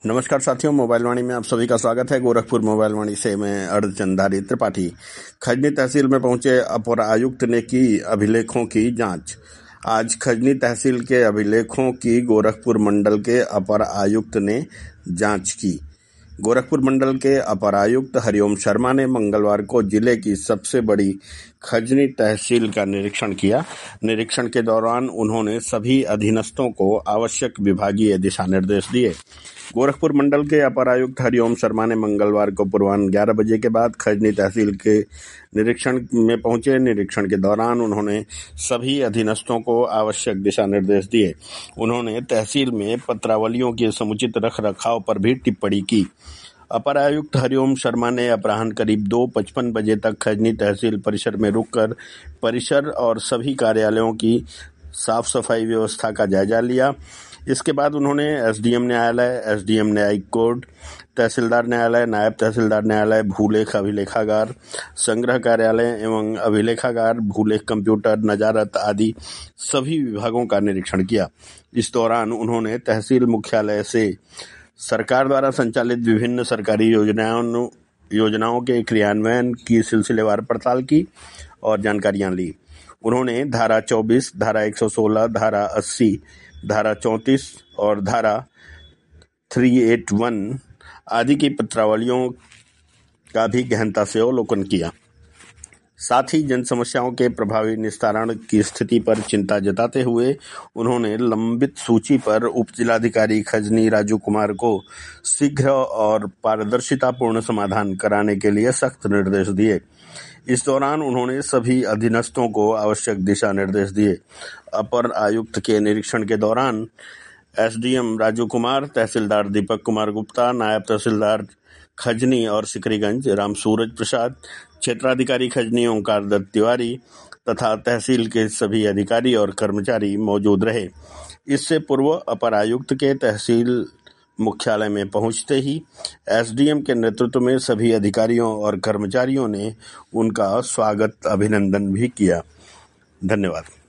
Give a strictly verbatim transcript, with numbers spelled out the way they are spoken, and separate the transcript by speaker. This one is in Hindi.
Speaker 1: नमस्कार साथियों, मोबाइल वाणी में आप सभी का स्वागत है। गोरखपुर मोबाइल वाणी से मैं अर्धचंदारी त्रिपाठी। खजनी तहसील में पहुंचे अपर आयुक्त ने की अभिलेखों की जांच। आज खजनी तहसील के अभिलेखों की गोरखपुर मंडल के अपर आयुक्त ने जांच की। गोरखपुर मंडल के अपर आयुक्त हरिओम शर्मा ने मंगलवार को जिले की सबसे बड़ी खजनी तहसील का निरीक्षण किया। निरीक्षण के दौरान उन्होंने सभी अधीनस्थों को आवश्यक विभागीय दिशा निर्देश दिए। गोरखपुर मंडल के अपर आयुक्त हरिओम शर्मा ने मंगलवार को पूर्वाह्न ग्यारह बजे के बाद खजनी तहसील के निरीक्षण में पहुंचे। निरीक्षण के दौरान उन्होंने सभी अधीनस्थों को आवश्यक दिशा निर्देश दिए। उन्होंने तहसील में पत्रावलियों के समुचित रख रखाव पर भी टिप्पणी की। अपर आयुक्त हरिओम शर्मा ने अपराह्न करीब दो पचपन बजे तक खजनी तहसील परिसर में रुककर परिसर और सभी कार्यालयों की साफ सफाई व्यवस्था का जायजा लिया। इसके बाद उन्होंने एसडीएम न्यायालय, एसडीएम न्यायिक कोर्ट, तहसीलदार न्यायालय, नायब तहसीलदार न्यायालय, भूलेख अभिलेखागार, संग्रह कार्यालय एवं अभिलेखागार, भूलेख कंप्यूटर, नजारत आदि सभी विभागों का निरीक्षण किया। इस दौरान उन्होंने तहसील मुख्यालय से सरकार द्वारा संचालित विभिन्न सरकारी योजनाओं योजनाओं के क्रियान्वयन की सिलसिलेवार पड़ताल की और जानकारियां ली। उन्होंने धारा चौबीस, धारा एक सौ सोलह, धारा अस्सी, धारा चौंतीस और धारा तीन सौ इक्यासी आदि की पत्रावलियों का भी गहनता से अवलोकन किया। साथ ही जन समस्याओं के प्रभावी निस्तारण की स्थिति पर चिंता जताते हुए उन्होंने लंबित सूची पर उप जिलाधिकारी खजनी राजू कुमार को शीघ्र और पारदर्शितापूर्ण समाधान कराने के लिए सख्त निर्देश दिए। इस दौरान उन्होंने सभी अधीनस्थों को आवश्यक दिशा निर्देश दिए। अपर आयुक्त के निरीक्षण के दौरान एसडीएम राजू कुमार, तहसीलदार दीपक कुमार गुप्ता, नायब तहसीलदार खजनी और सिकरीगंज राम सूरज प्रसाद, क्षेत्राधिकारी खजनी ओंकार दत्त तिवारी तथा तहसील के सभी अधिकारी और कर्मचारी मौजूद रहे। इससे पूर्व अपर आयुक्त के तहसील मुख्यालय में पहुंचते ही एसडीएम के नेतृत्व में सभी अधिकारियों और कर्मचारियों ने उनका स्वागत अभिनंदन भी किया। धन्यवाद।